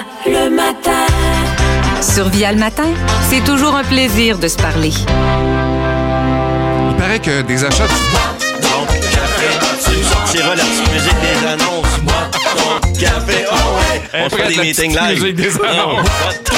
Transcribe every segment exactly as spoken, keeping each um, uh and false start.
le matin. Sur Via le matin, c'est toujours un plaisir de se parler. Il paraît que des achats... Donc, café, tu sortiras la petite musique des annonces. Bois ton café, oh ouais. On se fait des meetings live. Musique des annonces.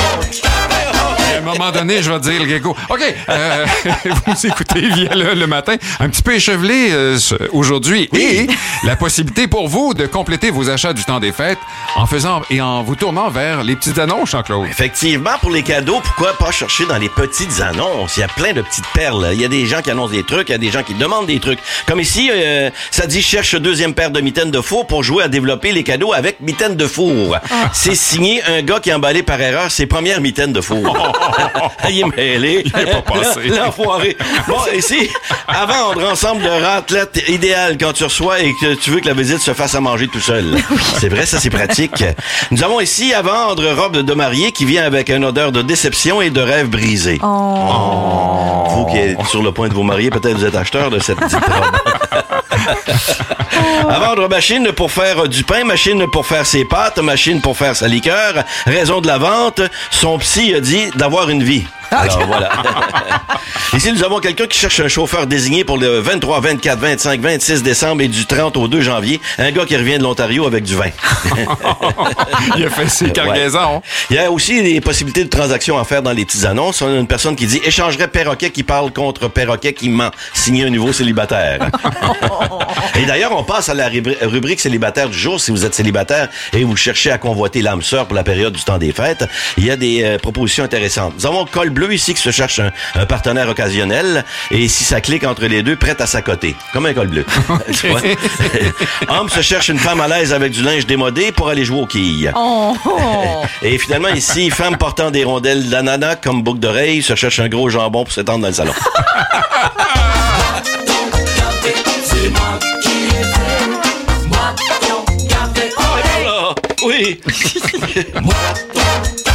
À un moment donné, je vais te dire le gecko. OK, euh, vous écoutez Via le, le matin, un petit peu échevelé euh, aujourd'hui. Oui. Et la possibilité pour vous de compléter vos achats du temps des fêtes en faisant et en vous tournant vers les petites annonces, Jean-Claude. Effectivement, pour les cadeaux, pourquoi pas chercher dans les petites annonces? Il y a plein de petites perles. Il y a des gens qui annoncent des trucs, il y a des gens qui demandent des trucs. Comme ici, euh, ça dit « Cherche deuxième paire de mitaines de four pour jouer à développer les cadeaux avec mitaines de four. » C'est signé un gars qui a emballé par erreur ses premières mitaines de four. Il est mêlé. Il est pas passé. L'enfoiré. Bon, ici, à vendre ensemble de raclette idéal quand tu reçois et que tu veux que la visite se fasse à manger tout seul. C'est vrai, ça, c'est pratique. Nous avons ici à vendre robe de mariée qui vient avec une odeur de déception et de rêve brisé. Oh. Oh. Vous qui êtes sur le point de vous marier, peut-être vous êtes acheteur de cette petite robe. À vendre machine pour faire du pain, machine pour faire ses pâtes, machine pour faire sa liqueur. Raison de la vente, son psy a dit d'avoir une vie. Alors voilà. Ici, nous avons quelqu'un qui cherche un chauffeur désigné pour le vingt-trois, vingt-quatre, vingt-cinq, vingt-six décembre et du trente au deux janvier. Un gars qui revient de l'Ontario avec du vin. Il a fait ses cargaisons. Ouais. Il y a aussi des possibilités de transactions à faire dans les petites annonces. On a une personne qui dit « Échangerait perroquet qui parle contre perroquet qui ment. Signer un nouveau célibataire. » Et d'ailleurs, on passe à la rubri- rubrique célibataire du jour. Si vous êtes célibataire et vous cherchez à convoiter l'âme sœur pour la période du temps des fêtes, il y a des euh, propositions intéressantes. Nous avons Col Bleu ici qui se cherche un, un partenaire occasionnel et si ça clique entre les deux, prête à s'accoter. Comme un col bleu. Tu vois? Homme se cherche une femme à l'aise avec du linge démodé pour aller jouer aux quilles. Oh. Et finalement, ici, femme portant des rondelles d'ananas comme boucle d'oreille se cherche un gros jambon pour s'étendre dans le salon. C'est moi qui ai fait. Moi, ton café, oh, Oui. moi, ton